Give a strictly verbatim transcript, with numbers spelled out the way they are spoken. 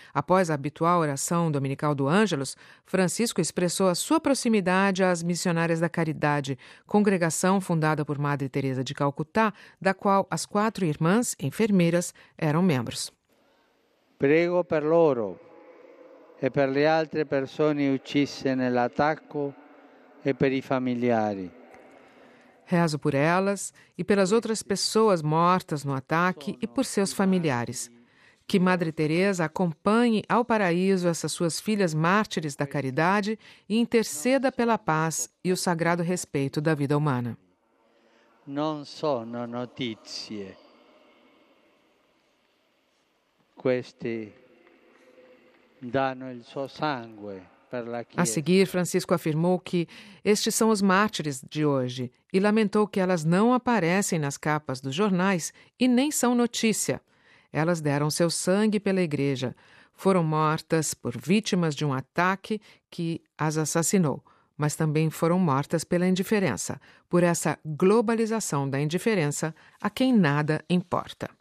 Após a habitual oração dominical do Ângelus, Francisco expressou a sua proximidade às missionárias da Caridade, congregação fundada por Madre Teresa de Calcutá, da qual as quatro irmãs, enfermeiras, eram membros. Prego per loro e per le altre persone uccise nell'attacco e per i familiari. Rezo por elas e pelas outras pessoas mortas no ataque e por seus familiares. Que Madre Teresa acompanhe ao paraíso essas suas filhas mártires da caridade e interceda pela paz e o sagrado respeito da vida humana. Non sono notizie. Questi danno il suo sangue. A seguir, Francisco afirmou que estes são os mártires de hoje e lamentou que elas não aparecem nas capas dos jornais e nem são notícia. Elas deram seu sangue pela igreja. Foram mortas por vítimas de um ataque que as assassinou, mas também foram mortas pela indiferença, por essa globalização da indiferença a quem nada importa.